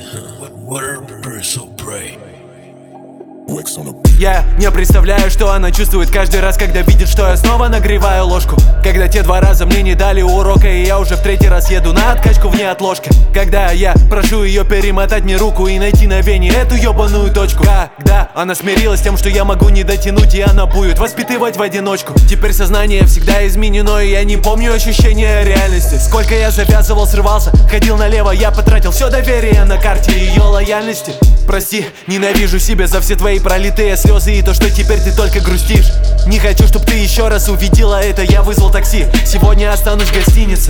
Я не представляю, что она чувствует каждый раз, когда видит, что я снова нагреваю ложку. Когда те 2 раза мне не дали урока, и я уже в 3-й раз еду на откачку в неотложке. Когда я прошу ее перемотать мне руку и найти на вене эту ебаную точку. Когда она смирилась с тем, что я могу не дотянуть, и она будет воспитывать в одиночку. Теперь сознание всегда изменено, и я не помню ощущения реальности. Сколько я завязывал, срывался, ходил налево, я потратил все доверие на карте ее лояльности. Прости, ненавижу себя за все твои пролитые слезы и то, что теперь ты только грустишь. Не хочу, чтобы ты еще раз увидела это. Я вызвал такси, сегодня останусь в гостинице.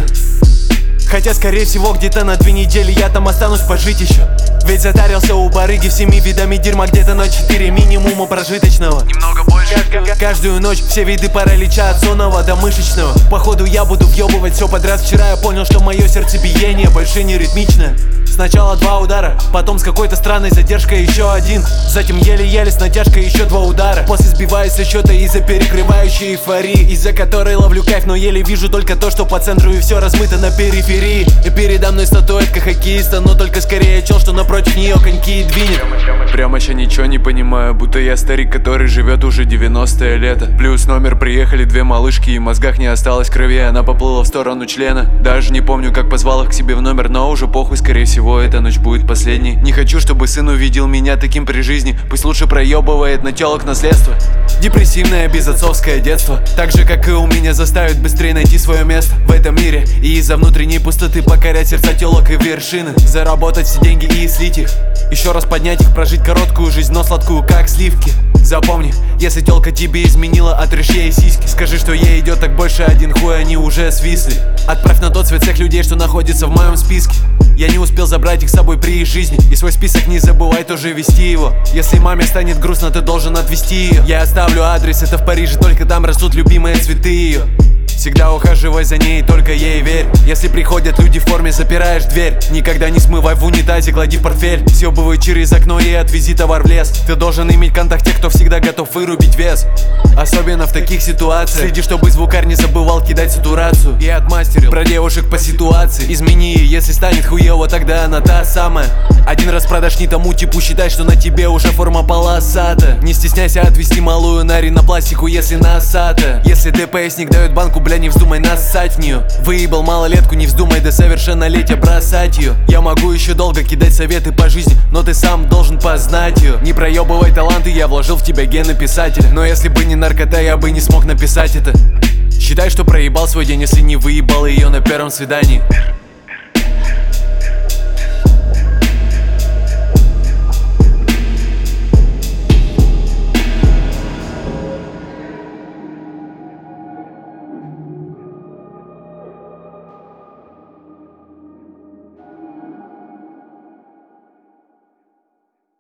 Хотя, скорее всего, где-то на 2 недели я там останусь пожить еще. Ведь затарился у барыги всеми видами дерьма, где-то на 4 минимума прожиточного. Немного больше. Каждую ночь все виды паралича от сонного до мышечного. Походу я буду въебывать все подряд. Вчера я понял, что мое сердцебиение больше не ритмичное. Сначала 2 удара, потом с какой-то странной задержкой еще 1. Затем еле-еле с натяжкой еще 2 удара. После сбиваюсь со счета из-за перекрывающей эйфории, из-за которой ловлю кайф, но еле вижу только то, что по центру и все размыто на периферии. И передо мной статуэтка хоккеиста, но только скорее чел, что напротив нее коньки и двинет. Прямо еще ничего не понимаю, будто я старик, который живет уже 90-е лето. Плюс номер, приехали 2 малышки, и в мозгах не осталось крови, она поплыла в сторону члена. Даже не помню, как позвал их к себе в номер, но уже похуй, скорее всего, эта ночь будет последней. Не хочу, чтобы сын увидел меня таким при жизни, пусть лучше проебывает на телок наследство. Депрессивное безотцовское детство, так же как и у меня, заставит быстрее найти свое место в этом мире. И из-за внутренней пустоты покорять сердца телок и вершины. Заработать все деньги и слить их, еще раз поднять их, прожить короткую жизнь, но сладкую, как сливки. Запомни, если телка тебе изменила, отрежь ей сиськи. Скажи, что ей идет так больше 1 хуй, они уже свисли. Отправь на тот свет всех людей, что находится в моем списке. Я не успел забрать их с собой при их жизни, и свой список не забывай тоже вести его. Если маме станет грустно, ты должен отвезти ее. Я оставлю адрес, это в Париже, только там растут любимые цветы ее. Всегда ухаживай за ней, только ей верь. Если приходят люди в форме, запираешь дверь. Никогда не смывай в унитазе, клади в портфель. Съебывай через окно и отвези товар в лес. Ты должен иметь контакт тех, кто всегда готов вырубить вес. Особенно в таких ситуациях. Следи, чтобы звукарь не забывал кидать сатурацию. И отмастерил про девушек по ситуации. Измени, если станет хуево, тогда она та самая. 1 раз продашь не тому типу, считай, что на тебе уже форма полосата. Не стесняйся отвести малую на ринопластику, если носата. Если ДПСник дает банку, бля, не вздумай нассать в нее. Выебал малолетку, не вздумай до совершеннолетия бросать ее. Я могу еще долго кидать советы по жизни, но ты сам должен познать ее. Не проебывай таланты, я вложил в тебя гены писателя. Но если бы не наркота, я бы не смог написать это. Считай, что проебал свой день, если не выебал ее на 1-м свидании.